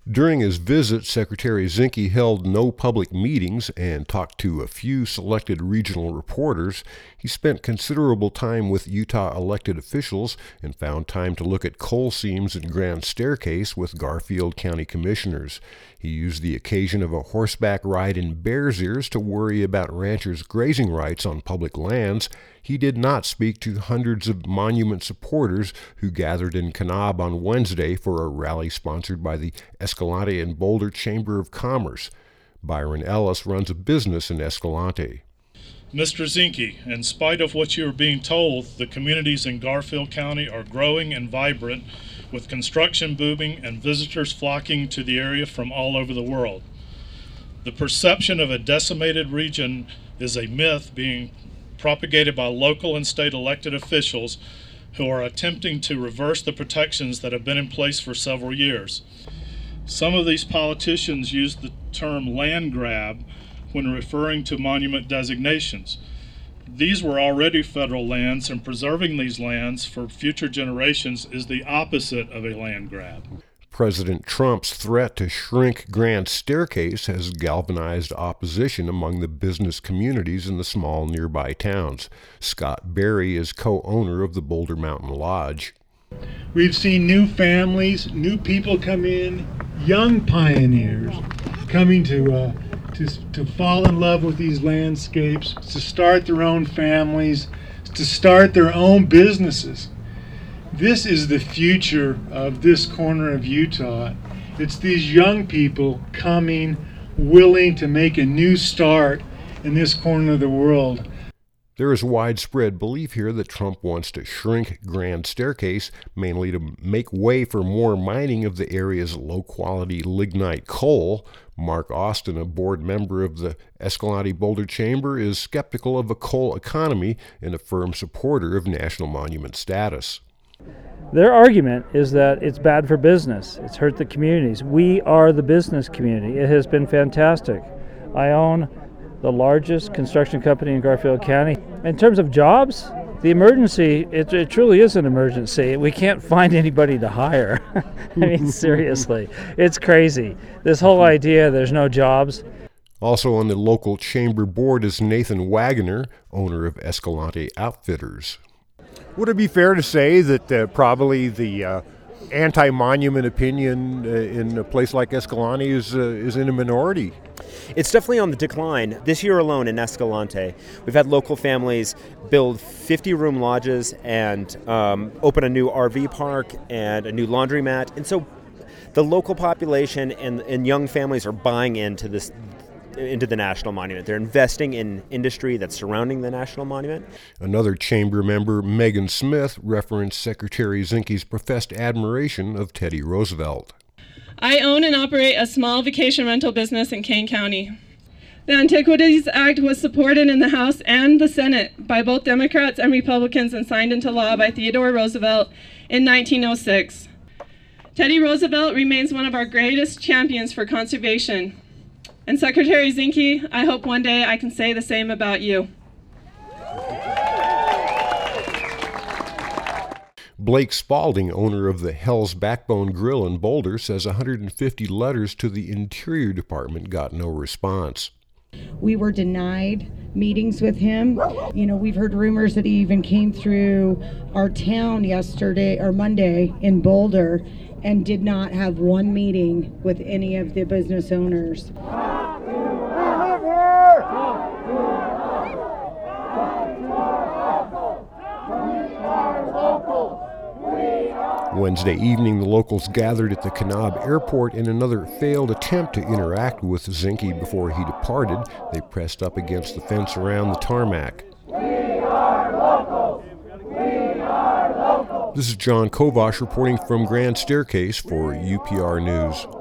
During his visit, Secretary Zinke held no public meetings and talked to a few selected regional reporters. He spent considerable time with Utah elected officials and found time to look at coal seams and Grand Staircase with Garfield County commissioners. He used the occasion of a horseback ride in Bears Ears to worry about ranchers' grazing rights on public lands. He did not speak to hundreds of monument supporters who gathered in Kanab on Wednesday for a rally sponsored by the Escalante and Boulder Chamber of Commerce. Byron Ellis runs a business in Escalante. Mr. Zinke, in spite of what you are being told, the communities in Garfield County are growing and vibrant, with construction booming and visitors flocking to the area from all over the world. The perception of a decimated region is a myth being propagated by local and state elected officials who are attempting to reverse the protections that have been in place for several years. Some of these politicians use the term land grab when referring to monument designations. These were already federal lands, and preserving these lands for future generations is the opposite of a land grab. President Trump's threat to shrink Grand Staircase has galvanized opposition among the business communities in the small nearby towns. Scott Berry is co-owner of the Boulder Mountain Lodge. We've seen new families, new people come in, young pioneers coming to fall in love with these landscapes, to start their own families, to start their own businesses. This is the future of this corner of Utah. It's these young people coming, willing to make a new start in this corner of the world. There is widespread belief here that Trump wants to shrink Grand Staircase, mainly to make way for more mining of the area's low-quality lignite coal. Mark Austin, a board member of the Escalante Boulder Chamber, is skeptical of a coal economy and a firm supporter of national monument status. Their argument is that it's bad for business. It's hurt the communities. We are the business community. It has been fantastic. I own the largest construction company in Garfield County. In terms of jobs, the emergency, it truly is an emergency. We can't find anybody to hire. I mean, seriously, it's crazy. This whole idea there's no jobs. Also on the local chamber board is Nathan Wagoner, owner of Escalante Outfitters. Would it be fair to say that probably the anti-monument opinion in a place like Escalante is in a minority? It's definitely on the decline. This year alone in Escalante, we've had local families build 50-room lodges and open a new RV park and a new laundromat. And so the local population and young families are buying into the National Monument. They're investing in industry that's surrounding the National Monument. Another chamber member, Megan Smith, referenced Secretary Zinke's professed admiration of Teddy Roosevelt. I own and operate a small vacation rental business in Kane County. The Antiquities Act was supported in the House and the Senate by both Democrats and Republicans and signed into law by Theodore Roosevelt in 1906. Teddy Roosevelt remains one of our greatest champions for conservation. And Secretary Zinke, I hope one day I can say the same about you. Blake Spalding, owner of the Hell's Backbone Grill in Boulder, says 150 letters to the Interior Department got no response. We were denied meetings with him. You know, we've heard rumors that he even came through our town Monday in Boulder and did not have one meeting with any of the business owners. Wednesday evening, the locals gathered at the Kanab airport in another failed attempt to interact with Zinke before he departed. They pressed up against the fence around the tarmac. We are locals! We are locals! This is John Kovash reporting from Grand Staircase for UPR News.